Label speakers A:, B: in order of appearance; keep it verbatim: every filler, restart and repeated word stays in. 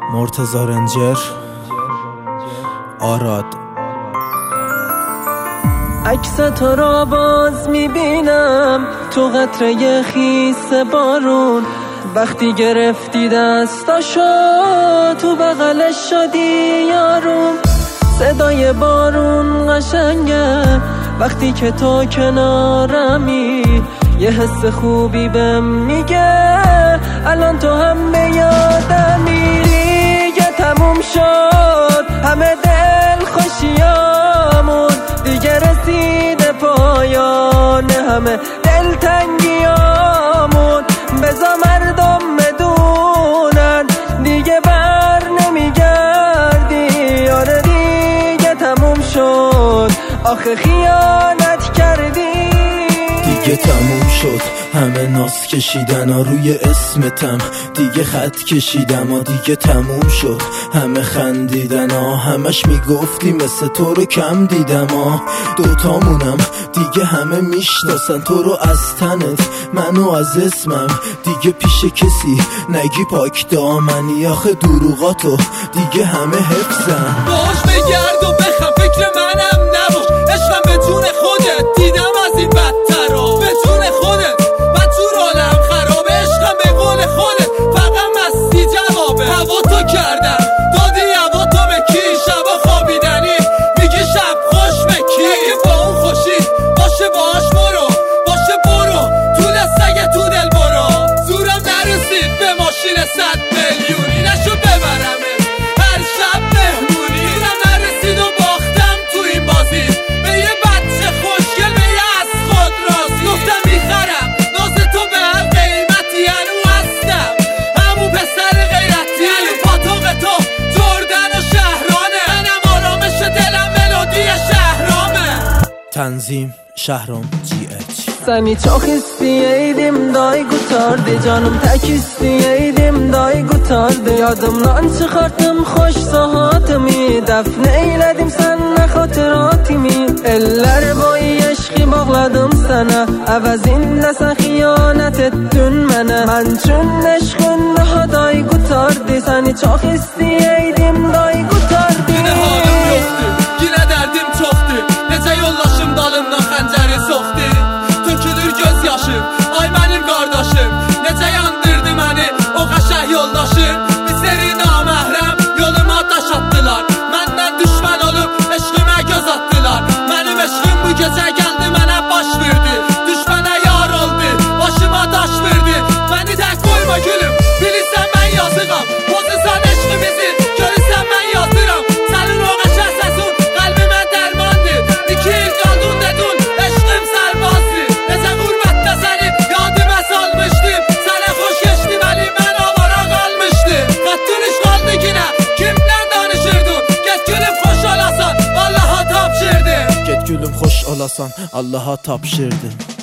A: مرتضی رنجر، آراد.
B: عکس تو را باز میبینم تو قطره خیس بارون، وقتی گرفتی دستاشو تو بغلش شدی یارون. صدای بارون قشنگه وقتی که تو کنارمی، یه حس خوبی بهم میگه الان تو هم به یادمی. دیگه تموم شد همه دل خوشیامون، دیگه رسیده پایان همه دلتنگیامون. بذار مردم بدونن دیگه بر نمیگردی. آره دیگه تموم شد آخه خیانت کردی.
A: دیگه تموم شد همه ناز کشیدن ها روی اسمتم، دیگه خط کشیدم ها. دیگه تموم شد همه خندیدن ها، همش میگفتی مثل تو رو کم دیدم ها. دوتامونم دیگه همه میشناسن تو رو از تنت، منو از اسمم. دیگه پیش کسی نگی پاک دامنی، آخه دروغاتو دیگه همه حفظن.
C: باش بگرد و بخم فکر منم نباش، عشقم به جون خودت دیدم از این بدتر ها. به جون خودت من تو رالم خرابه، عشقم به قول خودت فقط مستی جوابه. هوا تو کردم دادی هوا تو به کی، شبا خوابیدنی میگی شب خوش به کی. اگه با اون خوشی باشه باش برو، باشه برو طول سگه تو دل برو. زورم نرسید به ماشین صد میلیونی، نشو ببرمه هر شب مهمونی. زورم نرسید و باختم تو این بازی به یه بچه خوشگل به یه از خود راضی. گفتم میخرم ناز تو به هر قیمتی، هنو هستم همو پسر غیرتی. هنو پاتوق تو جردن و شهرانه، منم آرامش دلم ملودی شهرامه.
A: تنظیم شهرام جی اچ.
B: Seni çok isteyeydim day kurtardı, canım tek isteyeydim day kurtardı. Yadımdan çıkarttım hoş saatimi, defne eyledim seninle hatıratimi. Eller boyu eşki bağladım sana, əvəzində sen xiyanət etdin mənə. Mən üçün eşqin daha day kurtardı, seni çok isteyeydim day kurtardı.
C: Yine halim yoktu, yine derdim çoktu, necə yollaşım dalımdan xəncəri soxdu. Tökülür göz yaşım, ay mənim qardaşım, necə yandırdı məni o qəşəng yoldaşım. Bir seri naməhrəm yoluma daş attılar, məndən düşmən olub eşqimə göz attılar. Mənim eşqim bu gecə gəldi mənə baş verdi, düşmənə yar oldu, başıma daş verdi. Məni tək qoyma gülüm, bilirsən mən yazıqam, pozursan eşqimizi, görürsən mən yazıram. Sənin o qəşəng səsin qəlbimə dərmandır, iki il qaldın dedin eşqim sərbazdır. Necə qürbətdə səni yadımə salmışdım, sənə xoş geçdi vəli mən avara qalmışdım. Xəttün iş qaldı yine, kimlə danışırdın? Get gülüm xoş olasan, Allaha tapşırdım.
A: Get gülüm xoş olasan, Allaha tapşırdım.